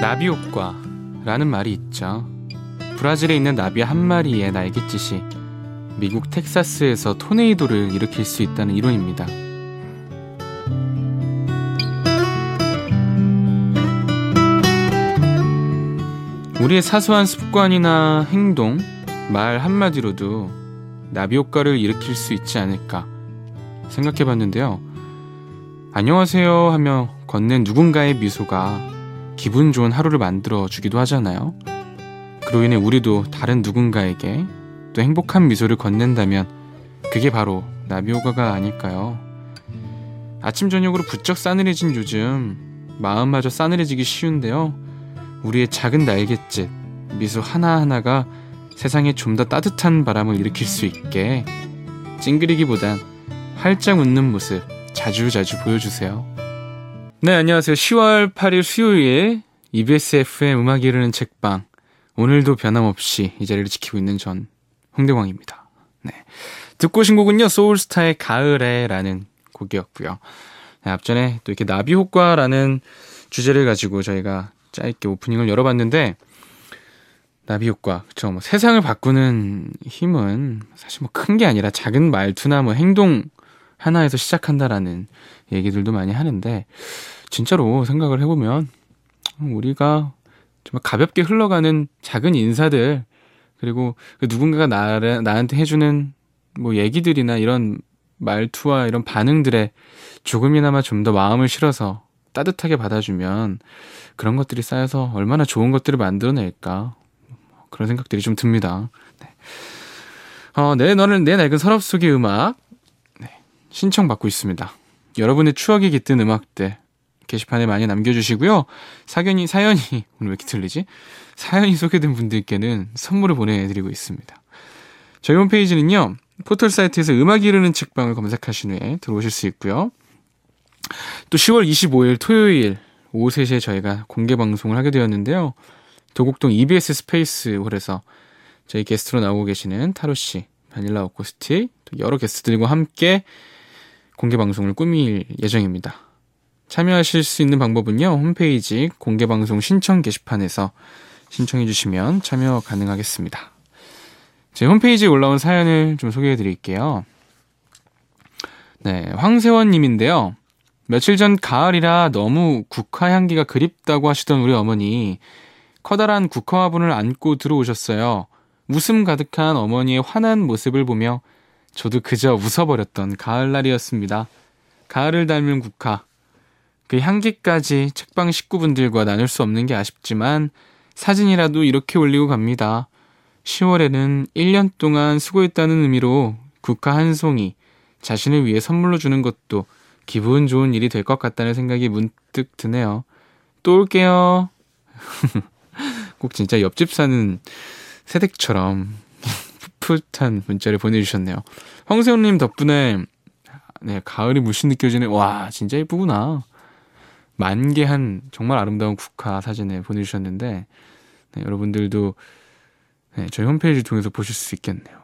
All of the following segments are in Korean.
나비 효과라는 말이 있죠. 브라질에 있는 나비 한 마리의 날갯짓이 미국 텍사스에서 토네이도를 일으킬 수 있다는 이론입니다. 우리의 사소한 습관이나 행동, 말 한마디로도 나비 효과를 일으킬 수 있지 않을까 생각해봤는데요. 안녕하세요 하며 건넨 누군가의 미소가 기분 좋은 하루를 만들어주기도 하잖아요. 그로 인해 우리도 다른 누군가에게 또 행복한 미소를 건넨다면 그게 바로 나비 효과가 아닐까요? 아침 저녁으로 부쩍 싸늘해진 요즘 마음마저 싸늘해지기 쉬운데요. 우리의 작은 날갯짓, 미소 하나하나가 세상에 좀 더 따뜻한 바람을 일으킬 수 있게 찡그리기보단 활짝 웃는 모습 자주자주 보여주세요. 네, 안녕하세요. 10월 8일 수요일 EBS FM 음악이 흐르는 책방, 오늘도 변함없이 이 자리를 지키고 있는 전 홍대광입니다. 네, 듣고 오신 곡은요, 소울스타의 가을에 라는 곡이었고요. 네, 앞전에 또 이렇게 나비 효과라는 주제를 가지고 저희가 짧게 오프닝을 열어봤는데, 나비 효과, 그쵸, 뭐 세상을 바꾸는 힘은 사실 뭐 큰 게 아니라 작은 말투나 뭐 행동 하나에서 시작한다라는 얘기들도 많이 하는데, 진짜로 생각을 해보면 우리가 정말 가볍게 흘러가는 작은 인사들, 그리고 그 누군가가 나한테 해주는 뭐 얘기들이나 이런 말투와 이런 반응들에 조금이나마 좀 더 마음을 실어서 따뜻하게 받아주면 그런 것들이 쌓여서 얼마나 좋은 것들을 만들어낼까, 그런 생각들이 좀 듭니다. 네. 내 낡은 서랍 속의 음악, 네, 신청받고 있습니다. 여러분의 추억이 깃든 음악들 게시판에 많이 남겨주시고요. 사연이 오늘 왜 이렇게 들리지? 사연이 소개된 분들께는 선물을 보내드리고 있습니다. 저희 홈페이지는요, 포털 사이트에서 음악이 흐르는 책방을 검색하신 후에 들어오실 수 있고요. 또 10월 25일 토요일 오후 3시에 저희가 공개 방송을 하게 되었는데요. 도곡동 EBS 스페이스 홀에서 저희 게스트로 나오고 계시는 타로씨, 바닐라 어쿠스틱, 또 여러 게스트들과 함께 공개 방송을 꾸밀 예정입니다. 참여하실 수 있는 방법은요, 홈페이지 공개 방송 신청 게시판에서 신청해 주시면 참여 가능하겠습니다. 제 홈페이지에 올라온 사연을 좀 소개해 드릴게요. 네, 황세원 님인데요. 며칠 전 가을이라 너무 국화 향기가 그립다고 하시던 우리 어머니, 커다란 국화 화분을 안고 들어오셨어요. 웃음 가득한 어머니의 환한 모습을 보며 저도 그저 웃어버렸던 가을날이었습니다. 가을을 닮은 국화, 그 향기까지 책방 식구분들과 나눌 수 없는 게 아쉽지만 사진이라도 이렇게 올리고 갑니다. 10월에는 1년 동안 수고했다는 의미로 국화 한 송이 자신을 위해 선물로 주는 것도 기분 좋은 일이 될 것 같다는 생각이 문득 드네요. 또 올게요. 꼭 진짜 옆집 사는 새댁처럼 풋풋한 문자를 보내주셨네요. 황세훈님 덕분에 네, 가을이 물씬 느껴지는, 와, 진짜 예쁘구나. 만개한 정말 아름다운 국화 사진을 보내주셨는데, 네, 여러분들도 네, 저희 홈페이지 통해서 보실 수 있겠네요.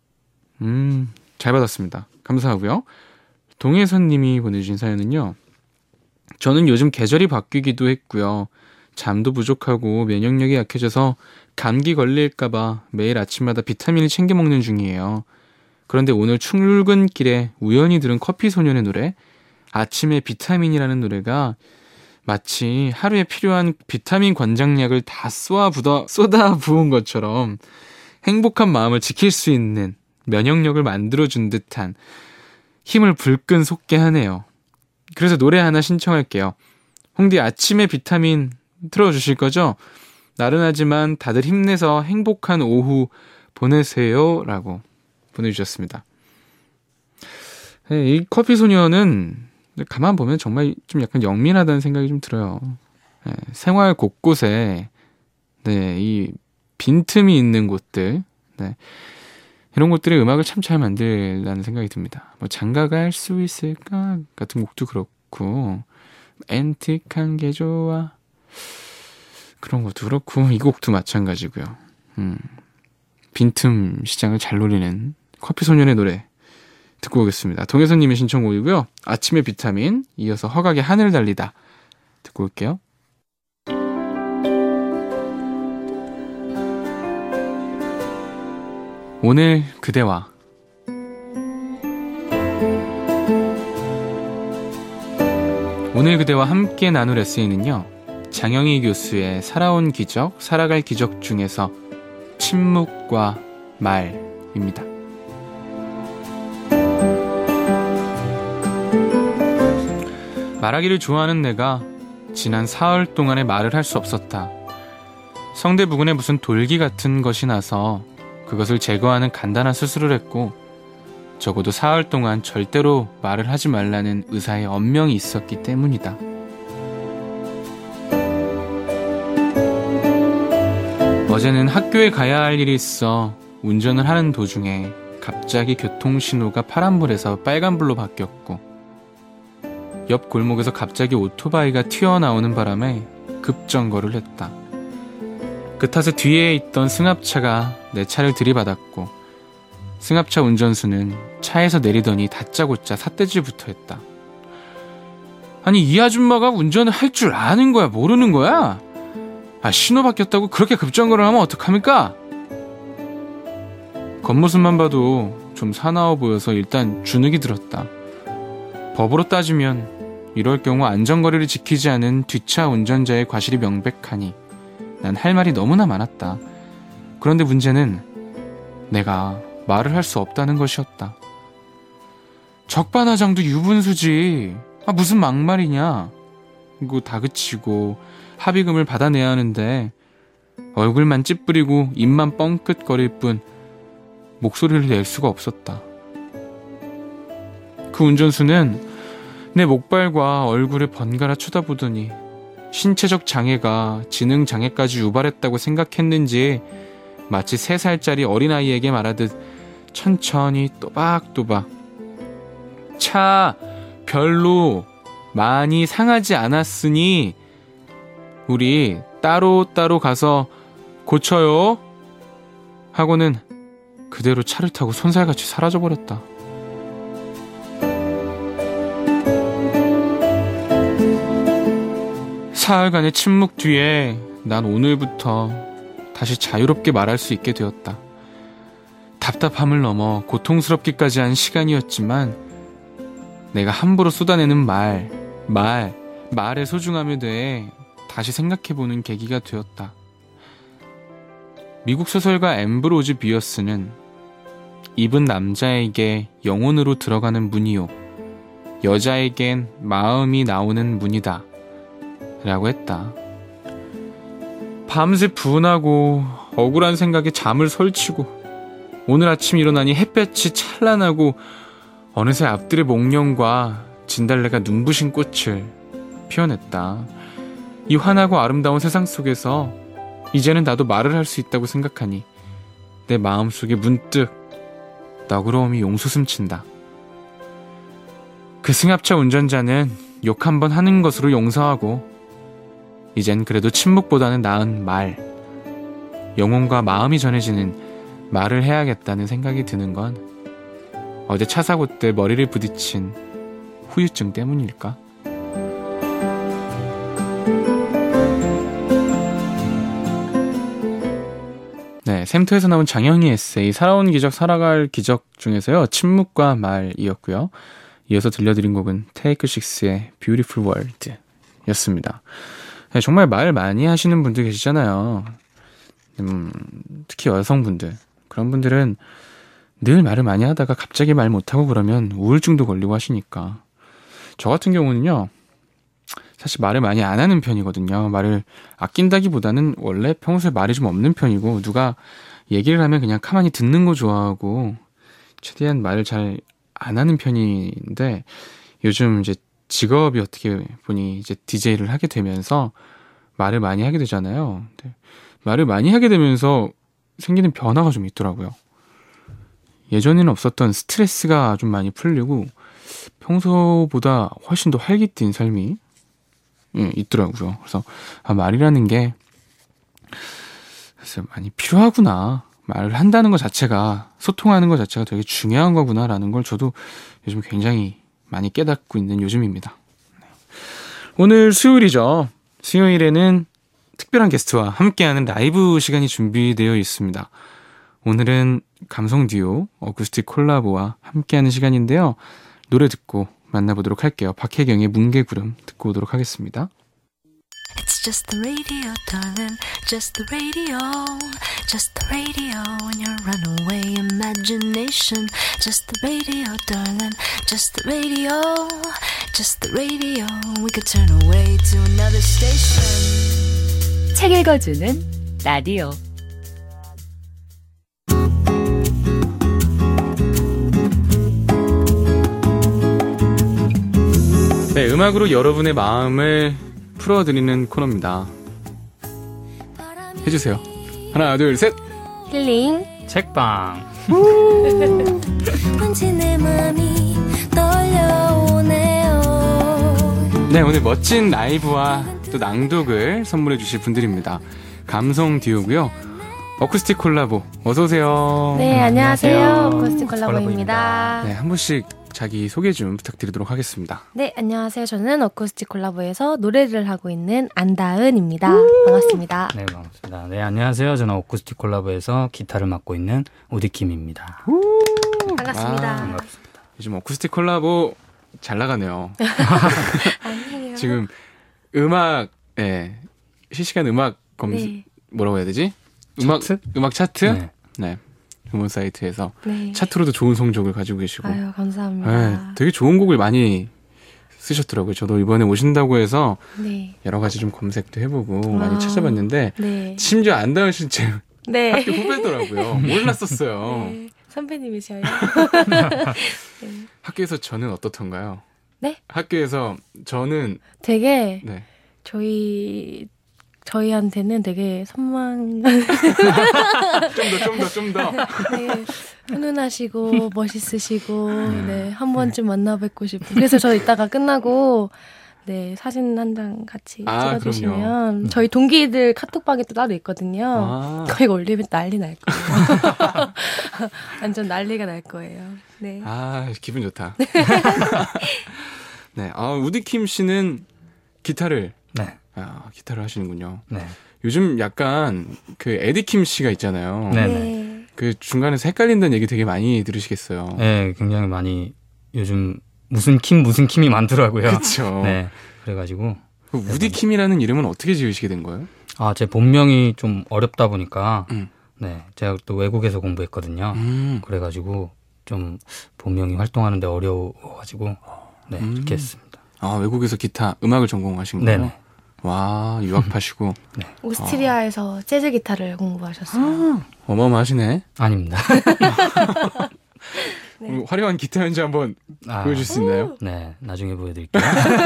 잘 받았습니다. 감사하고요. 동혜선님이 보내주신 사연은요, 저는 요즘 계절이 바뀌기도 했고요. 잠도 부족하고 면역력이 약해져서 감기 걸릴까봐 매일 아침마다 비타민을 챙겨 먹는 중이에요. 그런데 오늘 출근길에 우연히 들은 커피소년의 노래, 아침에 비타민이라는 노래가 마치 하루에 필요한 비타민 권장약을 다 쏟아 부은 것처럼 행복한 마음을 지킬 수 있는 면역력을 만들어준 듯한 힘을 불끈 솟게 하네요. 그래서 노래 하나 신청할게요. 홍디 아침에 비타민 틀어주실 거죠? 나른하지만 다들 힘내서 행복한 오후 보내세요 라고 보내주셨습니다. 네, 이 커피소년은 가만 보면 정말 좀 약간 영민하다는 생각이 좀 들어요. 네, 생활 곳곳에 네, 이 빈틈이 있는 곳들, 네, 이런 곳들의 음악을 참 잘 만들라는 생각이 듭니다. 뭐 장가가 할 수 있을까 같은 곡도 그렇고, 앤틱한 게 좋아 그런 것도 그렇고, 이 곡도 마찬가지고요. 빈틈 시장을 잘 노리는 커피소년의 노래 듣고 오겠습니다. 동혜선님의 신청곡이고요. 아침의 비타민, 이어서 허각의 하늘 달리다 듣고 올게요. 오늘 그대와. 오늘 그대와 함께 나눌 에세이는요, 장영희 교수의 살아온 기적, 살아갈 기적 중에서 침묵과 말입니다. 말하기를 좋아하는 내가 지난 사흘 동안에 말을 할 수 없었다. 성대 부근에 무슨 돌기 같은 것이 나서 그것을 제거하는 간단한 수술을 했고, 적어도 사흘 동안 절대로 말을 하지 말라는 의사의 엄명이 있었기 때문이다. 어제는 학교에 가야 할 일이 있어 운전을 하는 도중에 갑자기 교통신호가 파란불에서 빨간불로 바뀌었고, 옆 골목에서 갑자기 오토바이가 튀어나오는 바람에 급정거를 했다. 그 탓에 뒤에 있던 승합차가 내 차를 들이받았고, 승합차 운전수는 차에서 내리더니 다짜고짜 삿대질부터 했다. 아니, 이 아줌마가 운전을 할 줄 아는 거야, 모르는 거야? 신호 바뀌었다고 그렇게 급정거를 하면 어떡합니까? 겉모습만 봐도 좀 사나워 보여서 일단 주눅이 들었다. 법으로 따지면 이럴 경우 안전거리를 지키지 않은 뒷차 운전자의 과실이 명백하니 난 할 말이 너무나 많았다. 그런데 문제는 내가 말을 할 수 없다는 것이었다. 적반하장도 유분수지. 무슨 막말이냐. 이거 다그치고 합의금을 받아내야 하는데 얼굴만 찌푸리고 입만 뻥끗거릴 뿐 목소리를 낼 수가 없었다. 그 운전수는 내 목발과 얼굴을 번갈아 쳐다보더니 신체적 장애가 지능장애까지 유발했다고 생각했는지 마치 3살짜리 어린아이에게 말하듯 천천히 또박또박 차 별로 많이 상하지 않았으니 우리 따로따로 가서 고쳐요 하고는 그대로 차를 타고 손살같이 사라져버렸다. 사흘간의 침묵 뒤에 난 오늘부터 다시 자유롭게 말할 수 있게 되었다. 답답함을 넘어 고통스럽기까지 한 시간이었지만 내가 함부로 쏟아내는 말의 소중함에 대해 다시 생각해보는 계기가 되었다. 미국 소설가 앰브로즈 비어스는 입은 남자에게 영혼으로 들어가는 문이요, 여자에겐 마음이 나오는 문이다 라고 했다. 밤새 분하고 억울한 생각에 잠을 설치고 오늘 아침 일어나니 햇볕이 찬란하고 어느새 앞들의 목련과 진달래가 눈부신 꽃을 피워냈다. 이 환하고 아름다운 세상 속에서 이제는 나도 말을 할 수 있다고 생각하니 내 마음속에 문득 너그러움이 용솟음친다. 그 승합차 운전자는 욕 한번 하는 것으로 용서하고 이젠 그래도 침묵보다는 나은 말, 영혼과 마음이 전해지는 말을 해야겠다는 생각이 드는 건 어제 차 사고 때 머리를 부딪힌 후유증 때문일까? 네, 샘터에서 나온 장영희 에세이 살아온 기적, 살아갈 기적 중에서요, 침묵과 말이었고요. 이어서 들려드린 곡은 테이크 식스의 Beautiful World 였습니다. 네, 정말 말 많이 하시는 분들 계시잖아요. 특히 여성분들. 그런 분들은 늘 말을 많이 하다가 갑자기 말 못하고 그러면 우울증도 걸리고 하시니까. 저 같은 경우는요, 사실 말을 많이 안 하는 편이거든요. 말을 아낀다기보다는 원래 평소에 말이 좀 없는 편이고, 누가 얘기를 하면 그냥 가만히 듣는 거 좋아하고 최대한 말을 잘 안 하는 편인데, 요즘 이제 직업이 어떻게 보니 이제 DJ를 하게 되면서 말을 많이 하게 되잖아요. 근데 말을 많이 하게 되면서 생기는 변화가 좀 있더라고요. 예전에는 없었던 스트레스가 좀 많이 풀리고 평소보다 훨씬 더 활기띤 삶이 있더라고요. 그래서 말이라는 게 그래서 많이 필요하구나. 말을 한다는 것 자체가, 소통하는 것 자체가 되게 중요한 거구나라는 걸 저도 요즘 굉장히 많이 깨닫고 있는 요즘입니다. 오늘 수요일이죠. 수요일에는 특별한 게스트와 함께하는 라이브 시간이 준비되어 있습니다. 오늘은 감성 듀오 어쿠스틱 콜라보와 함께하는 시간인데요. 노래 듣고 만나보도록 할게요. 박혜경의 뭉게구름 듣고 오도록 하겠습니다. It's just the radio, darling. Just the radio. Just the radio in your runaway imagination. Just the radio, darling. Just the radio. Just the radio. We could turn away to another station. 책 읽어주는 라디오. 네, 음악으로 여러분의 마음을 풀어드리는 코너입니다. 해주세요. 하나, 둘, 셋. 힐링 책방. 왠지 내 맘이 떨려오네요. 네, 오늘 멋진 라이브와 또 낭독을 선물해 주실 분들입니다. 감성 듀오고요. 어쿠스틱 콜라보 어서오세요. 네, 안녕하세요. 안녕하세요. 어쿠스틱 콜라보입니다. 네, 한 분씩 자기 소개 좀 부탁드리도록 하겠습니다. 네, 안녕하세요. 저는 어쿠스틱 콜라보에서 노래를 하고 있는 안다은입니다. 반갑습니다. 네, 반갑습니다. 네, 안녕하세요. 저는 어쿠스틱 콜라보에서 기타를 맡고 있는 오디킴입니다. 반갑습니다. 반갑습니다. 요즘 어쿠스틱 콜라보 잘 나가네요. 아니에요. 지금 음악, 실시간 음악 검색, 네. 뭐라고 해야 되지? 차트? 음악 차트? 네. 네. 음원 사이트에서 네. 차트로도 좋은 성적을 가지고 계시고. 아유, 감사합니다. 네, 되게 좋은 곡을 많이 쓰셨더라고요. 저도 이번에 오신다고 해서 네. 여러 가지 좀 검색도 해보고 와. 많이 찾아봤는데 네. 심지어 안다은 씨는 제 네. 학교 후배더라고요. 몰랐었어요. 네. 선배님이셔요. 학교에서 저는 어떻던가요? 네? 학교에서 저는 되게 네. 저희한테는 되게 선망 좀 더. 네, 훈훈하시고 멋있으시고 네, 한 번쯤 만나 뵙고 싶고 그래서 저 이따가 끝나고 네, 사진 한 장 같이 찍어주시면 그럼요. 저희 동기들 카톡방에 또 따로 있거든요. 아. 거기 올리면 난리 날 거예요. 완전 난리가 날 거예요. 네. 아, 기분 좋다. 네, 우디킴 씨는 기타를 네. 기타를 하시는군요. 네. 요즘 약간 그 에디킴 씨가 있잖아요. 네. 그 중간에서 헷갈린다는 얘기 되게 많이 들으시겠어요. 네, 굉장히 많이 요즘 무슨 킴이 많더라고요. 그렇죠. 네. 그래가지고 그 우디킴이라는 이름은 어떻게 지으시게 된 거예요? 제 본명이 좀 어렵다 보니까 네. 제가 또 외국에서 공부했거든요. 그래가지고 좀 본명이 활동하는데 어려워가지고 네, 이렇게 했습니다. 외국에서 기타 음악을 전공하신 거예요? 네네. 와, 유학파시고. 네. 오스트리아에서 재즈 기타를 공부하셨어요. 어마어마하시네. 아닙니다. 네. 화려한 기타 연주 한번 보여줄 수 있나요? 네, 나중에 보여드릴게요.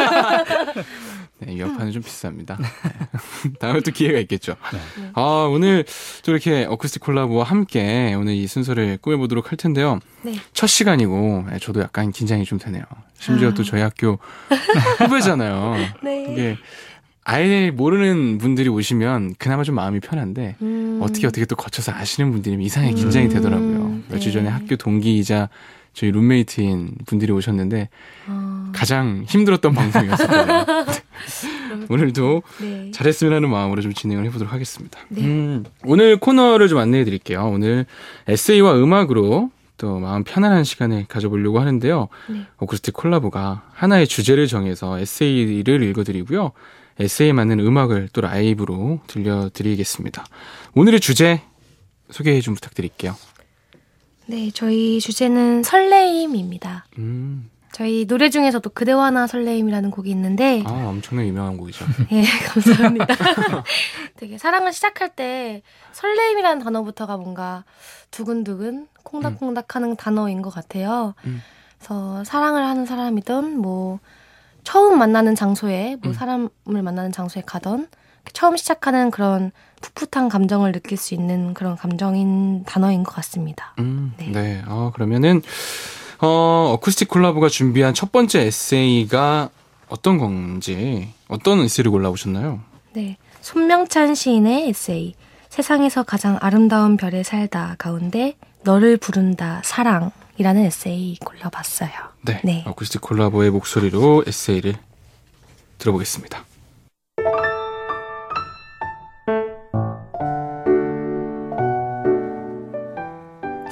네, 유학파는 좀 비쌉니다. 네. 다음에 또 기회가 있겠죠. 네. 오늘 또 이렇게 어쿠스틱 콜라보와 함께 오늘 이 순서를 꾸며보도록 할 텐데요. 네. 첫 시간이고 저도 약간 긴장이 좀 되네요. 심지어 또 저희 학교 후배잖아요. 네. 이게 아예 모르는 분들이 오시면 그나마 좀 마음이 편한데 어떻게 또 거쳐서 아시는 분들이면 이상하게 긴장이 되더라고요. 며칠 전에 학교 동기이자 저희 룸메이트인 분들이 오셨는데 가장 힘들었던 방송이었어요. 오늘도 네. 잘했으면 하는 마음으로 좀 진행을 해보도록 하겠습니다. 네. 오늘 코너를 좀 안내해 드릴게요. 오늘 에세이와 음악으로 또 마음 편안한 시간을 가져보려고 하는데요. 네. 어쿠스틱 콜라보가 하나의 주제를 정해서 에세이를 읽어드리고요. 에세이에 맞는 음악을 또 라이브로 들려드리겠습니다. 오늘의 주제 소개 좀 부탁드릴게요. 네, 저희 주제는 설레임입니다. 저희 노래 중에서도 그대와 나 설레임이라는 곡이 있는데 엄청나게 유명한 곡이죠. 네, 감사합니다. 되게 사랑을 시작할 때 설레임이라는 단어부터가 뭔가 두근두근 콩닥콩닥하는 단어인 것 같아요. 그래서 사랑을 하는 사람이든 뭐 처음 만나는 장소에 뭐 사람을 만나는 장소에 가던 처음 시작하는 그런 풋풋한 감정을 느낄 수 있는 그런 감정인 단어인 것 같습니다. 네. 그러면은 어쿠스틱 콜라보가 준비한 첫 번째 에세이가 어떤 건지 어떤 에세이를 골라오셨나요? 네, 손명찬 시인의 에세이 세상에서 가장 아름다운 별에 살다 가운데 너를 부른다 사랑이라는 에세이 골라봤어요. 네. 어쿠스틱 콜라보의 목소리로 에세이를 들어보겠습니다.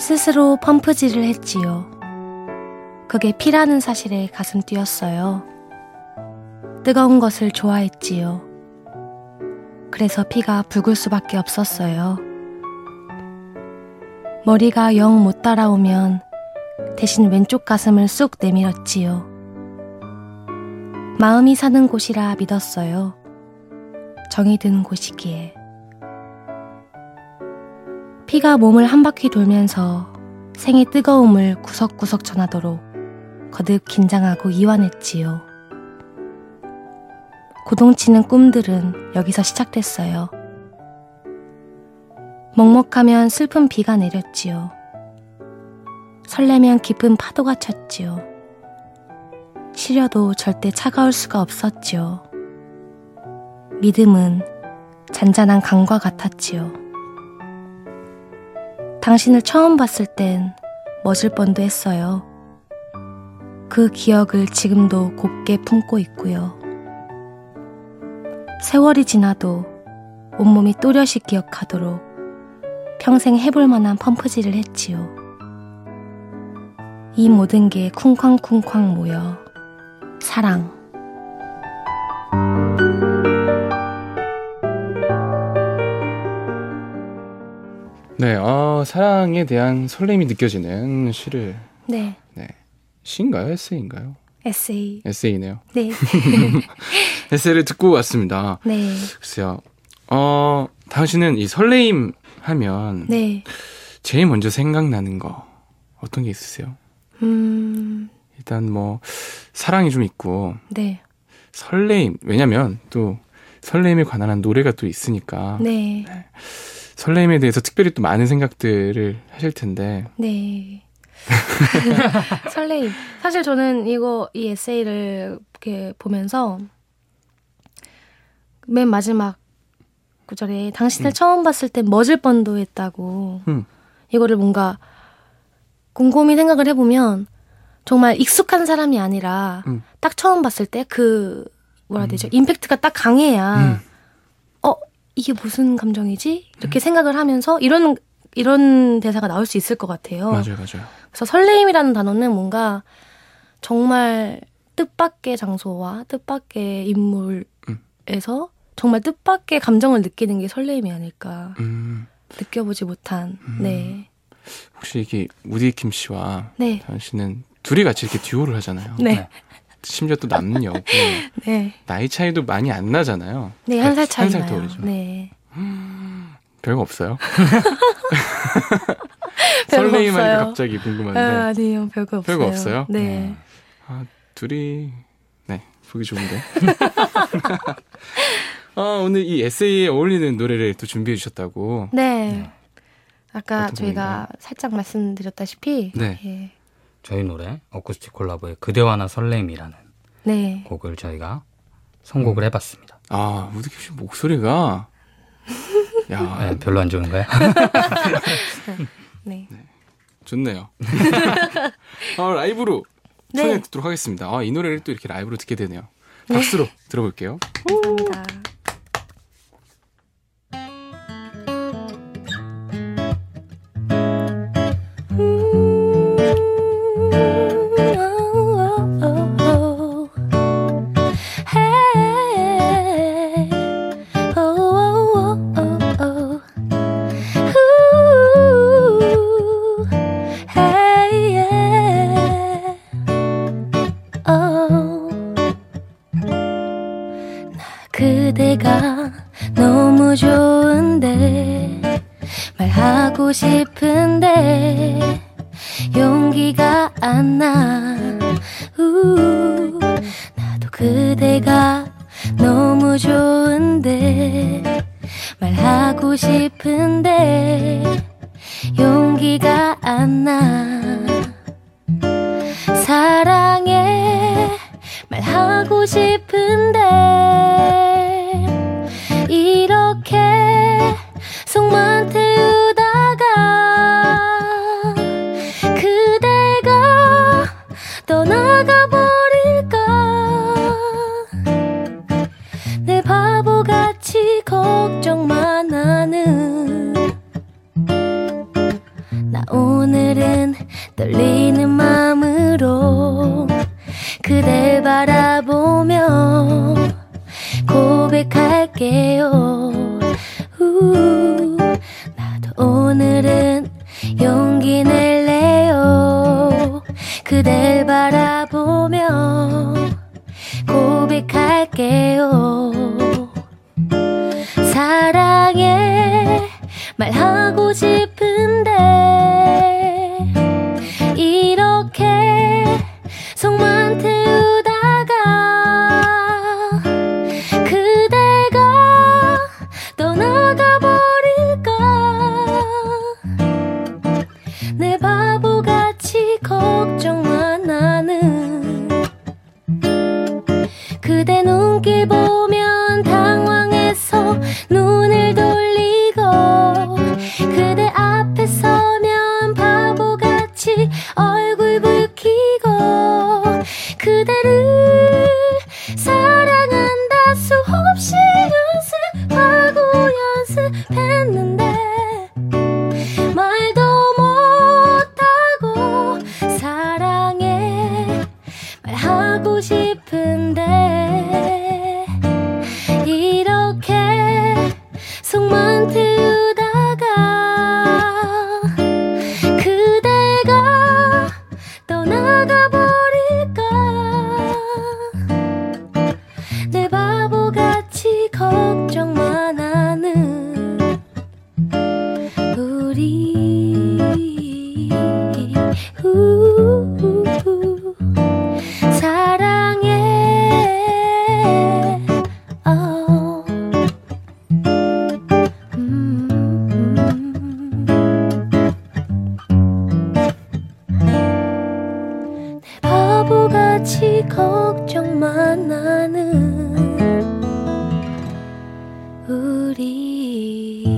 스스로 펌프질을 했지요. 그게 피라는 사실에 가슴 뛰었어요. 뜨거운 것을 좋아했지요. 그래서 피가 붉을 수밖에 없었어요. 머리가 영 못 따라오면 대신 왼쪽 가슴을 쑥 내밀었지요. 마음이 사는 곳이라 믿었어요. 정이 드는 곳이기에. 피가 몸을 한 바퀴 돌면서 생의 뜨거움을 구석구석 전하도록 거듭 긴장하고 이완했지요. 고동치는 꿈들은 여기서 시작됐어요. 먹먹하면 슬픈 비가 내렸지요. 설레면 깊은 파도가 쳤지요. 시려도 절대 차가울 수가 없었지요. 믿음은 잔잔한 강과 같았지요. 당신을 처음 봤을 땐 멋질 뻔도 했어요. 그 기억을 지금도 곱게 품고 있고요. 세월이 지나도 온몸이 또렷이 기억하도록 평생 해볼 만한 펌프질을 했지요. 이 모든 게 쿵쾅쿵쾅 모여 사랑. 네, 사랑에 대한 설렘이 느껴지는 시를. 네. 네. 시인가요? 에세이인가요? 에세이. 에세이네요. 네. 에세이를 듣고 왔습니다. 네. 글쎄요. 당신은 이 설레임 하면 네. 제일 먼저 생각나는 거 어떤 게 있으세요? 일단 뭐 사랑이 좀 있고 네. 설레임. 왜냐면 또 설레임에 관한 노래가 또 있으니까. 네. 네. 설레임에 대해서 특별히 또 많은 생각들을 하실 텐데. 네. 설레임. 사실 저는 이 에세이를 이렇게 보면서 맨 마지막 구절에 당신을 처음 봤을 땐 멋질 뻔도 했다고. 이거를 뭔가 곰곰이 생각을 해보면 정말 익숙한 사람이 아니라 딱 처음 봤을 때 그 뭐라 해야 되죠? 임팩트가 딱 강해야 이게 무슨 감정이지? 이렇게 생각을 하면서 이런 대사가 나올 수 있을 것 같아요. 맞아요. 그래서 설레임이라는 단어는 뭔가 정말 뜻밖의 장소와 뜻밖의 인물에서 정말 뜻밖의 감정을 느끼는 게 설레임이 아닐까. 느껴보지 못한. 네. 혹시 이게 우디 킴 씨와 네. 당신은 둘이 같이 이렇게 듀오를 하잖아요. 네. 심지어 또 남녀고 네. 나이 차이도 많이 안 나잖아요. 네, 한 살 차이 나요. 어리죠. 네. 별거 없어요. 별거 설레임하니까 없어요. 갑자기 궁금한데. 아니요, 별거 없어요. 별거 없어요? 네. 둘이 네 보기 좋은데. 오늘 이 에세이에 어울리는 노래를 또 준비해 주셨다고. 네. 아까 어떤 저희가 곡인가요? 살짝 말씀드렸다시피 네. 예. 저희 노래 어쿠스틱 콜라보의 그대와 나 설렘이라는 네. 곡을 저희가 선곡을 해봤습니다. 우디 킴 씨 목소리가 야 네, 별로 안 좋은가요? 네. 좋네요. 라이브로 네. 청해 듣도록 하겠습니다. 이 노래를 또 이렇게 라이브로 듣게 되네요. 박수로 들어볼게요. 감사합니다. 그대가 너무 좋은데 말하고 싶은데 용기가 안 나. 나도 그대가 너무 좋은데 말하고 싶은데 용기가 안 나. 사랑해 말하고 싶은데 이렇게 속만 태우다가 그대가 떠나가 버릴까. 내 바보같이 걱정만 하는 나 오늘은 떨리는 마음으로 그댈 바라보며 고백할게요. 나도 오늘은 용기 낼래요. 그댈 바라보며 고백할게요. 사랑해 말하고 싶은데 이렇게 속만 태우다가 그대가 떠나가 버릴까 내 바보같이 걱정만 하는 그대 눈길 보면 당황해서 눈을 돌리고 그대 앞에 서면 바보같이 얼굴 붉히고 그대를 사랑한다 수없이 연습하고 연습했는데 말도 못하고 사랑해 말하고 싶은데 이렇게 속만 태우다가 그대가 떠나가 버릴까 내 바보같이 걱정만 하는 우리 사랑해 내 바보같이 걱정만 하는 우리.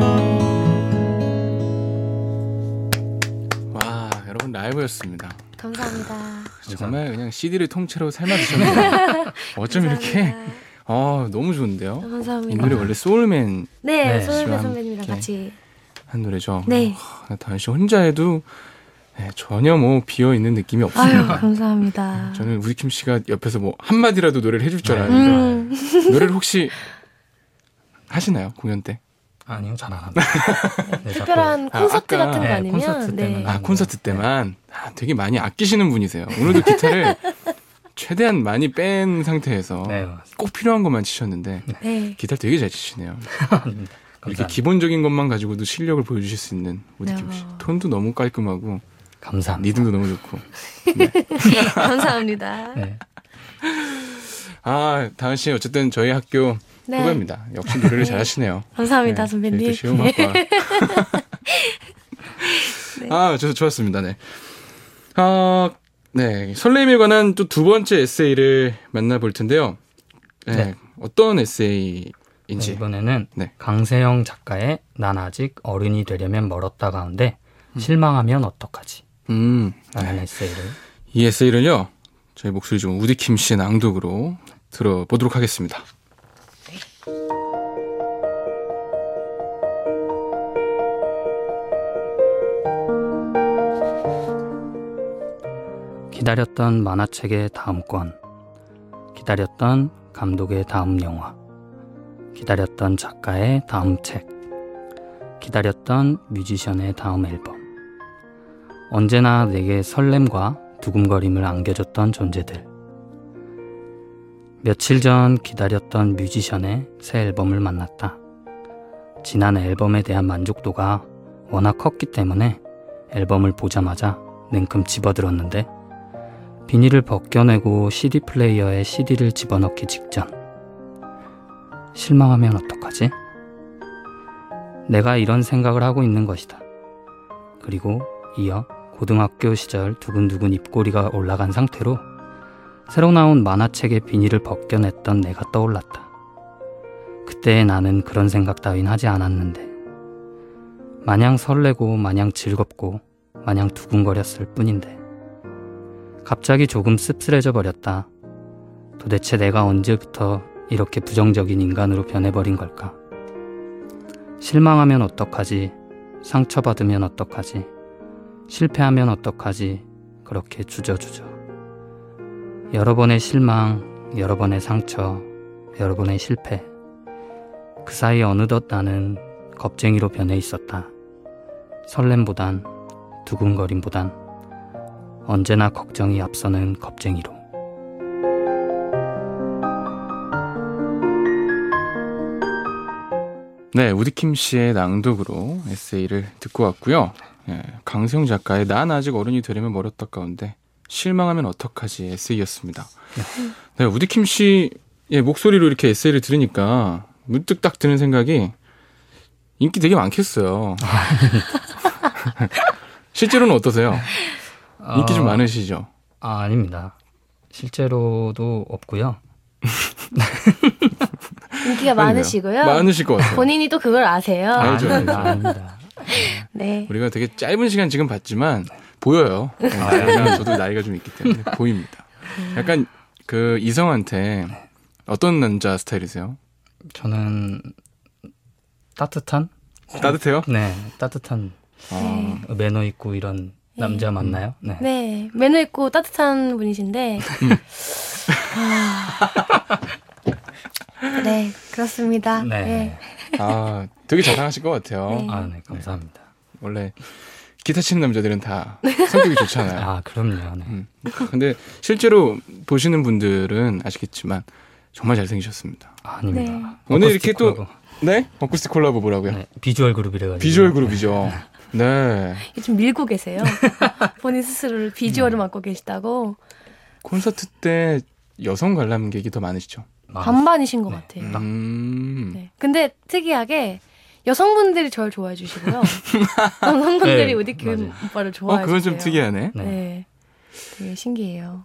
와, 여러분 라이브였습니다. 감사합니다. 정말 그냥 CD를 통째로 삶아 드셨네요. 어쩜 이렇게 너무 좋은데요. 감사합니다. 이 노래 원래 소울맨 네, 네. 소울맨 선배님이랑 같이. 한 노래죠. 네. 다은 씨 혼자 해도 전혀 뭐 비어 있는 느낌이 아유, 없습니다. 감사합니다. 저는 우리킴 씨가 옆에서 뭐 한마디라도 노래를 해줄 줄 알았는데 노래를 혹시 하시나요? 공연 때? 아니요, 잘 안 합니다. 네, 특별한 콘서트 아까, 같은 거 네, 아니면 콘서트 때만. 콘서트 때만 되게 많이 아끼시는 분이세요. 오늘도 기타를 최대한 많이 뺀 상태에서 네, 맞습니다. 꼭 필요한 것만 치셨는데 네. 기타를 되게 잘 치시네요. 이렇게 감사합니다. 기본적인 것만 가지고도 실력을 보여주실 수 있는 우리킴 씨. 톤도 너무 깔끔하고 감사합니다. 리듬도 너무 좋고. 감사합니다. 네. 다은 씨 어쨌든 저희 학교 네. 후배입니다. 역시 노래를 잘하시네요. 감사합니다, 네, 선배님. 또 시음학과. 저 좋았습니다. 네. 네. 설렘에 관한 또 두 번째 에세이를 만나볼 텐데요. 네. 네. 어떤 에세이인지. 네, 이번에는 네. 강세영 작가의 난 아직 어른이 되려면 멀었다 가운데 실망하면 어떡하지? 라는 에세이를. 이 에세이를요, 저희 목소리 좀 우디킴 씨의 낭독으로 들어보도록 하겠습니다. 기다렸던 만화책의 다음 권, 기다렸던 감독의 다음 영화, 기다렸던 작가의 다음 책, 기다렸던 뮤지션의 다음 앨범. 언제나 내게 설렘과 두근거림을 안겨줬던 존재들. 며칠 전 기다렸던 뮤지션의 새 앨범을 만났다. 지난 앨범에 대한 만족도가 워낙 컸기 때문에 앨범을 보자마자 냉큼 집어들었는데 비닐을 벗겨내고 CD 플레이어에 CD를 집어넣기 직전. 실망하면 어떡하지? 내가 이런 생각을 하고 있는 것이다. 그리고 이어 고등학교 시절 두근두근 입꼬리가 올라간 상태로 새로 나온 만화책의 비닐을 벗겨냈던 내가 떠올랐다. 그때 나는 그런 생각 따윈 하지 않았는데 마냥 설레고 마냥 즐겁고 마냥 두근거렸을 뿐인데 갑자기 조금 씁쓸해져 버렸다. 도대체 내가 언제부터 이렇게 부정적인 인간으로 변해버린 걸까? 실망하면 어떡하지? 상처받으면 어떡하지? 실패하면 어떡하지 그렇게 주저주저. 여러 번의 실망, 여러 번의 상처, 여러 번의 실패. 그 사이 어느덧 나는 겁쟁이로 변해 있었다. 설렘보단 두근거림보단 언제나 걱정이 앞서는 겁쟁이로. 네, 우디킴 씨의 낭독으로 에세이를 듣고 왔고요. 예, 강세용 작가의 난 아직 어른이 되려면 멀었다 가운데 실망하면 어떡하지 에세이였습니다. 네, 우디킴 씨의 목소리로 이렇게 에세이를 들으니까 문득 딱 드는 생각이 인기 되게 많겠어요. 실제로는 어떠세요? 인기 좀 많으시죠? 아닙니다. 실제로도 없고요. 인기가 많으시고요. 많으실 것 같아요. 본인이 또 그걸 아세요. 알죠. 아닙니다. 네. 우리가 되게 짧은 시간 지금 봤지만 보여요. 왜냐면 저도 나이가 좀 있기 때문에 보입니다. 약간 그 이성한테 어떤 남자 스타일이세요? 저는 따뜻한? 따뜻해요? 네, 따뜻한 네. 매너 있고 이런 남자 맞나요? 네. 네. 매너 있고 따뜻한 분이신데. 네, 그렇습니다. 네. 네. 아, 되게 자상하실 것 같아요. 네. 네, 감사합니다. 원래 기타 치는 남자들은 다 성격이 좋잖아요. 아, 그럼요. 네. 근데 실제로 보시는 분들은 아시겠지만 정말 잘생기셨습니다. 아닙니다. 네. 오늘 이렇게 또 콜라보. 네? 어쿠스틱 콜라보 뭐라고요? 네, 비주얼 그룹이래가지고. 비주얼 그룹이죠. 네. 좀 밀고 계세요. 본인 스스로를 비주얼을 맡고 계시다고. 콘서트 때 여성 관람객이 더 많으시죠? 반반이신 것 네. 같아요. 네. 근데 특이하게 여성분들이 저를 좋아해 주시고요. 남성분들이 네, 우디킴 맞아요. 오빠를 좋아해 주세요. 그건 좀 특이하네. 네. 네. 되게 신기해요.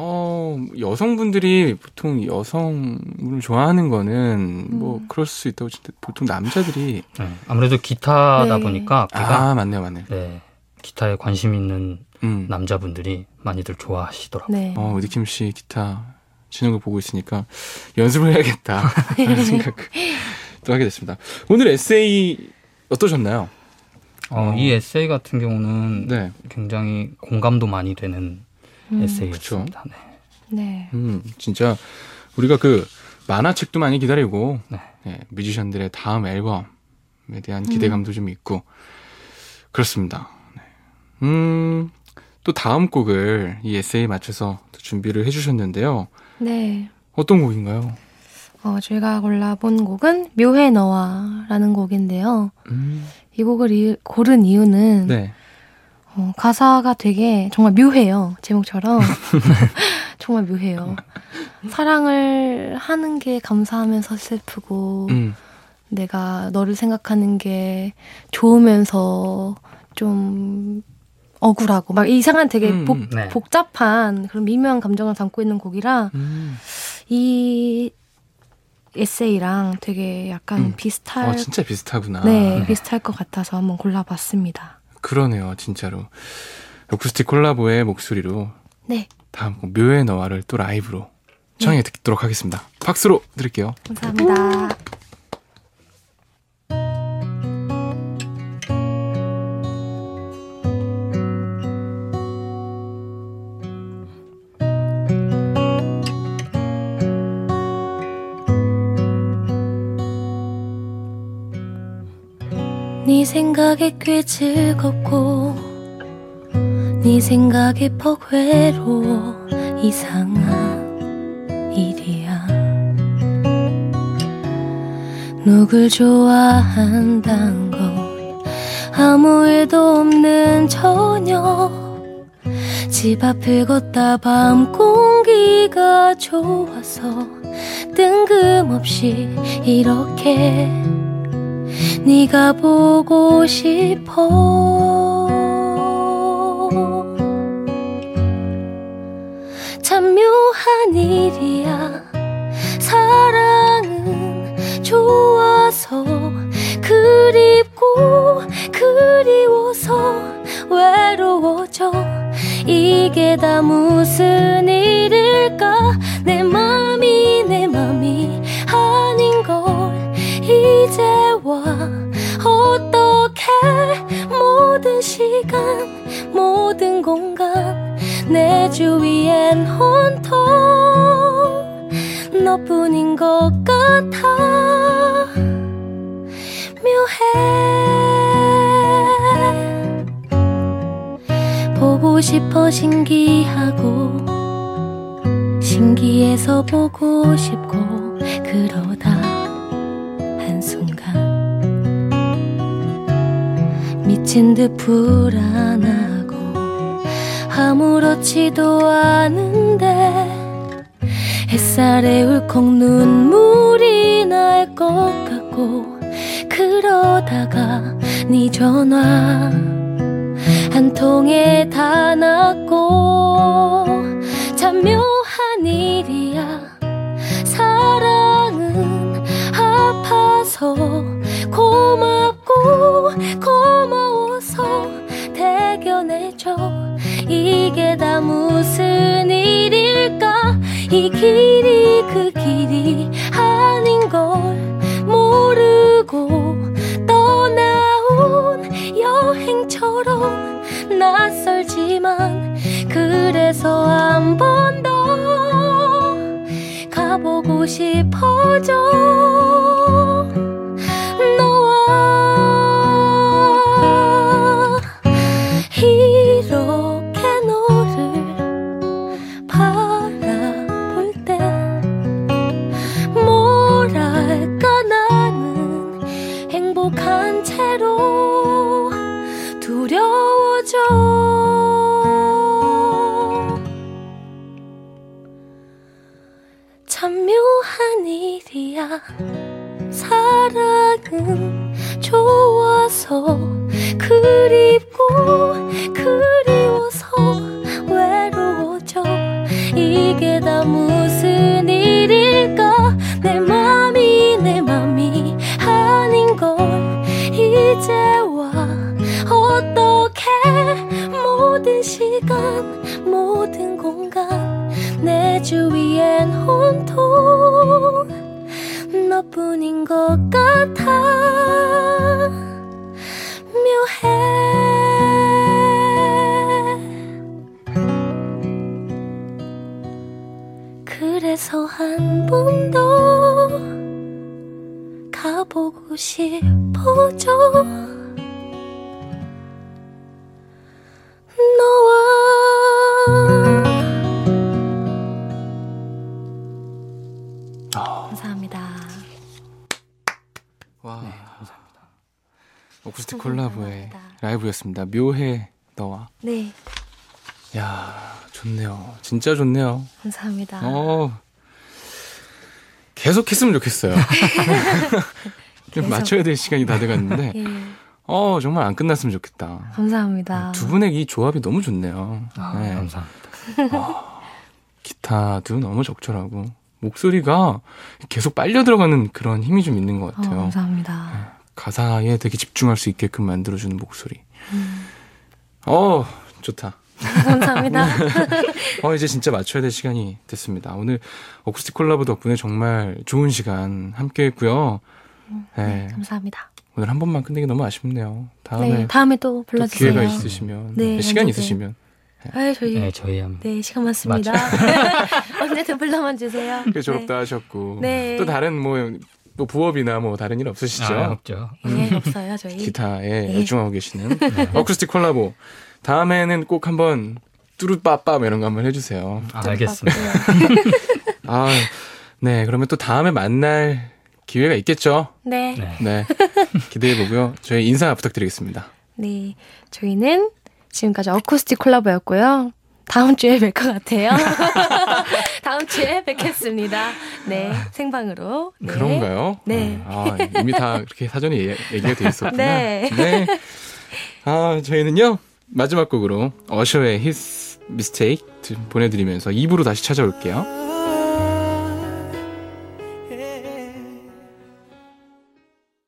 여성분들이 보통 여성분을 좋아하는 거는 뭐 그럴 수 있다고 치는데 보통 남자들이 네, 아무래도 기타다 네. 보니까 걔가 맞네요. 네, 기타에 관심 있는 음. 남자분들이 많이들 좋아하시더라고요. 네. 우디킴 씨 기타 치는 거 보고 있으니까 연습을 해야겠다 하는 생각을 또 하게 됐습니다. 오늘 에세이 어떠셨나요? 이 에세이 같은 경우는 네. 굉장히 공감도 많이 되는 에세이였습니다. 네. 네. 진짜 우리가 그 만화책도 많이 기다리고 네. 뮤지션들의 다음 앨범에 대한 기대감도 좀 있고 그렇습니다. 네. 또 다음 곡을 이 에세이에 맞춰서 또 준비를 해주셨는데요. 네. 어떤 곡인가요? 저희가 골라본 곡은 묘해 너와라는 곡인데요. 이 곡을 고른 이유는 네. 가사가 되게 정말 묘해요. 제목처럼. 정말 묘해요. 사랑을 하는 게 감사하면서 슬프고 내가 너를 생각하는 게 좋으면서 좀 억울하고 막 이상한 되게 네. 복잡한 그런 미묘한 감정을 담고 있는 곡이라 이 에세이랑 되게 약간 비슷할 진짜 비슷하구나. 네, 비슷할 것 같아서 한번 골라봤습니다. 그러네요, 진짜로. 어쿠스틱 콜라보의 목소리로 네, 다음 곡 묘의 너와를 또 라이브로 청해 듣도록 하겠습니다. 박수로 드릴게요. 감사합니다. 네 생각에 꽤 즐겁고 네 생각에 퍽 외로워 이상한 일이야. 누굴 좋아한단 걸 아무 일도 없는 저녁 집 앞을 걷다 밤 공기가 좋아서 뜬금없이 이렇게 네가 보고 싶어. 참 묘한 일이야. 사랑은 좋아서 그립고 그리워서 외로워져. 이게 다 무슨 일일까. 내 맘이 아닌걸 이제와 어떻게 모든 시간 모든 공간 내 주위엔 온통 너뿐인 것 같아 묘해 보고 싶어 신기하고 신기해서 보고 싶고 그러다 한순간 미친 듯 불안하고 아무렇지도 않은데 햇살에 울컥 눈물이 날 것 같고 그러다가 네 전화 한 통에 다 났고 참 묘한 일이야 사랑은 아파서 고맙고 고마워서 대견해줘 이게 다 무슨 일일까 이 길이 그 길이 아닌 걸 모르고 떠나온 여행처럼 낯설지만 그래서 한 번 더 가보고 싶어져 너와 이렇게 너를 바라볼 때 뭐랄까 나는 행복한 채로 두려워져 참 묘한 일이야 사랑은 좋아서 그립고 그리워서 외로워져 이게 다 무슨 일일까 내 맘이 아닌 걸 이제와 어떻게 모든 시간 모든 공간 내 주위엔 온통 너뿐인 것 같아 묘해 그래서 한 번 더 가보고 싶어져 너와 감사합니다. 와, 네, 감사합니다. 어쿠스틱 콜라보의 감사합니다. 라이브였습니다. 묘해 너와. 네, 야, 좋네요. 진짜 좋네요. 감사합니다. 계속 했으면 좋겠어요. 좀 계속. 맞춰야 될 시간이 다 돼갔는데, 예, 정말 안 끝났으면 좋겠다. 감사합니다. 두 분의 이 조합이 너무 좋네요. 네. 감사합니다. 기타도 너무 적절하고, 목소리가 계속 빨려 들어가는 그런 힘이 좀 있는 것 같아요. 감사합니다. 가사에 되게 집중할 수 있게끔 만들어주는 목소리. 좋다. 감사합니다. 이제 진짜 맞춰야 될 시간이 됐습니다. 오늘 어쿠스틱 콜라보 덕분에 정말 좋은 시간 함께 했고요. 네, 감사합니다. 오늘 한 번만 끝내기 너무 아쉽네요. 다음에 다음에 또 또 불러주세요. 기회가 있으시면, 네, 시간 언제든. 있으시면. 저희 네, 저희 한번 시간 많습니다. 언제든 불러만 주세요. 졸업도 하셨고, 네. 또 다른 또 부업이나 다른 일 없으시죠? 없죠. 네, 없어요 저희. 기타에 네. 열중하고 계시는 어쿠스틱 콜라보. 다음에는 꼭 한번 뚜루빠빠 이런 거 한번 해주세요. 알겠습니다. 네, 그러면 또 다음에 만날 기회가 있겠죠? 네. 네, 기대해보고요. 저희 인사 부탁드리겠습니다. 네, 저희는 지금까지 어쿠스틱 콜라보였고요. 다음 주에 뵐 것 같아요. 다음 주에 뵙겠습니다. 네, 생방으로. 네. 그런가요? 네. 이미 다 그렇게 사전에 얘기가 돼 있었구나. 네. 네. 저희는요, 마지막 곡으로 어셔의 His Mistake 보내드리면서 2부로 다시 찾아올게요.